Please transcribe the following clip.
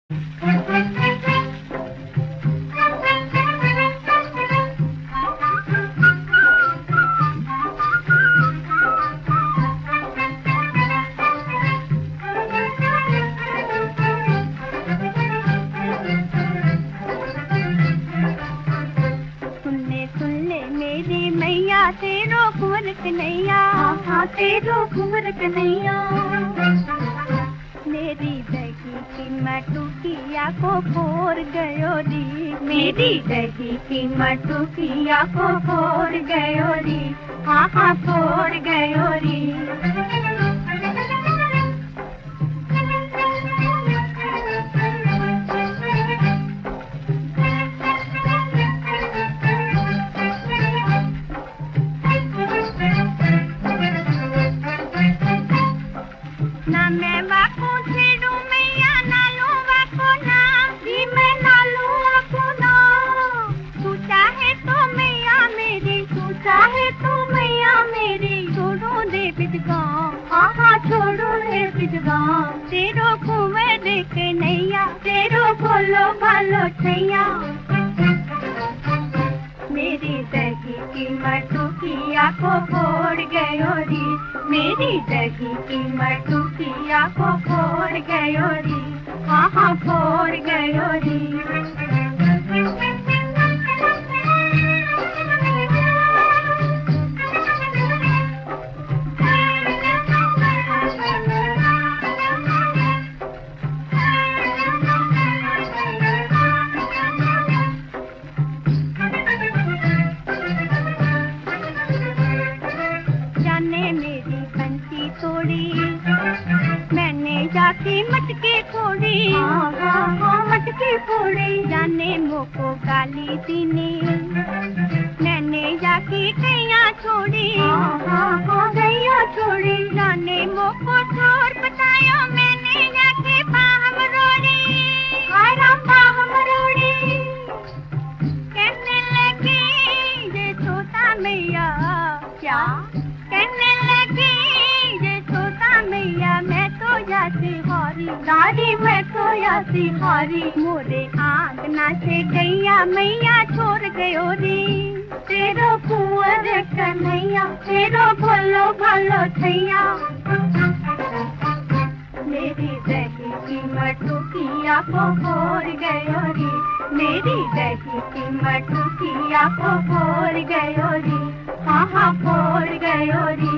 तेरो कुंवर कन्हैया, हाँ तेरो कुंवर कन्हैया। मेरी दही की मटुकिया को फोड़ गयो री, मेरी दही की मटुकिया को फोड़ गयो री, हाँ हाँ फोड़ गयो री। ना मैं वाको छेड़ू मैया, ना लो वाको नाम, भी मैं ना लो वाको नाम। तू चाहे तो मैया मेरी, तू चाहे तो मैया मेरी, छोड़ो दे बिजगांव, हाँ हाँ छोड़ो दे बिजगांव। तेरो कुंवर कन्हैया, तेरो भोलो भालो छैया। मेरी दही की मटुकिया को फोड़ गयो री, मेरी दही की मटुकिया को फोड़ गयो री, हाँ हाँ फोड़ गयो री। मेरी बंसी तोड़ी, मैंने जाके मटके फोड़ी, हाँ हाँ हाँ मटके फोड़ी। जाने मोको गाली दीने, मैंने जाके गैया छोड़ी, हाँ हाँ हाँ गैया छोड़ी। जाने मोको चोर बतायो, मैंने जाके बाहम रोड़ी, हाय राम बाहम रोड़ी। कहने लगी ये छोटा मैया, क्या कहने लगी ये छोटा मैया, मैं तो यासी हारी दादी, मैं तो यासी हारी। मोरे आंगना से गैया मैया छोड़ गयो री, तेरो कुंवर कन्हैया, तेरो भोलो भालो छैया। मेरी दही की मटुकिया को फोड़ गयो री, मेरी दही की मटुकिया को फोड़ गयो री, हाँ हाँ फोड़ गयो री।